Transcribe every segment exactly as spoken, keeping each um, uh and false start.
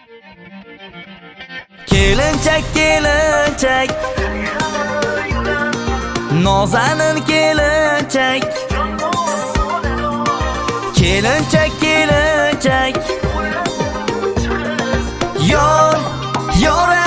Kelinchak kelinchak nozanin kelinchak kelinchak kelinchak yor yora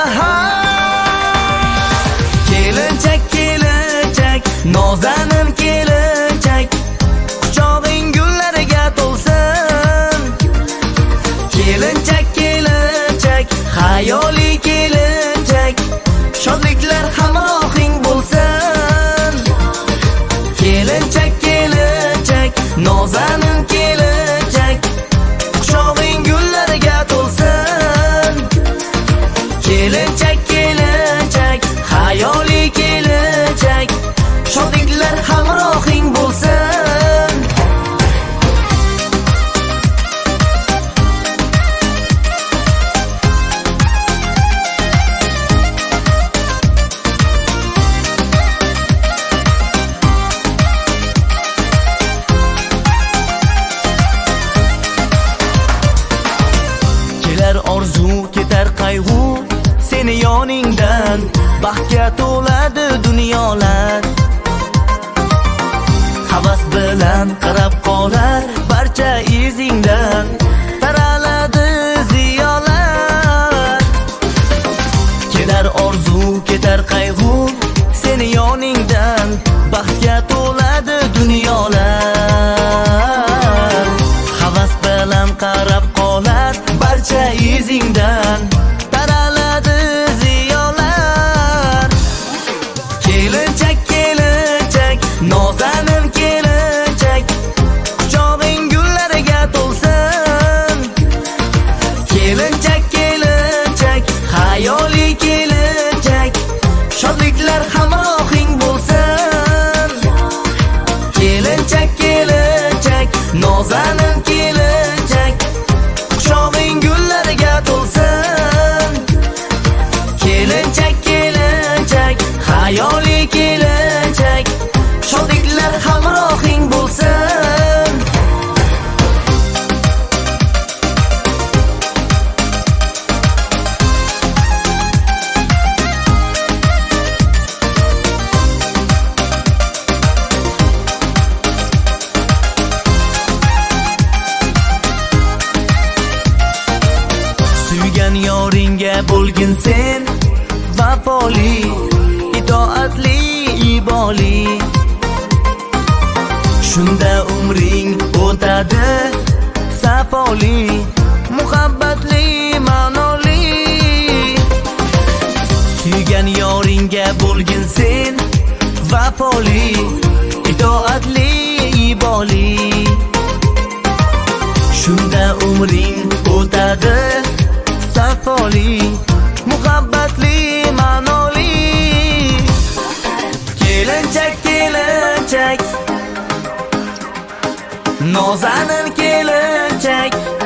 kelinchak kelinchak nozanin kelinchak quchog'ing gullarga to'lsin kelinchak kelinchak hayoli kelinchak shodliklar hamrohing bo'lsin kelinchak kelinchak nozanin kelinchak quchog'ing gullarga to'lsin kelinchak kelinchak hayoli kelinchak shodliklar hamrohing bo'lsin. Kelar orzu ketar qayg'u seni yoningdan baxtga to'ladi dunyolar havas bilan qarab qolar barcha izingdan taraladi ziyolar kelar orzu ketar qayg'u seni yoningdan baxtga to'ladi dunyolar havas bilan qarab qolar barcha izingdan taraladi ziyolar kelinchak kelinchak nozanin kelinchak quchog'ing gullarga to'lsin kelinchak kelinchak hayoli kelinchak shodliklar hamrohing bo'lsin kelinchak kelinchak nozanin kelinchak quchog'ing gullarga to'lsin kelinchak kelinchak hayoli kelinchak shodliklar hamrohing bo'lsin. Suygan yoringga bo'lgin sen vafoli itoatli iboli shunda umring o'tadi safoli muhabbatli ma'noli suygan yoringga bo'lgin sen vafoli itoatli iboli shunda umring o'tadi safoli muhabbatli ma'noli kelinchak kelinchak nozanin kelinchak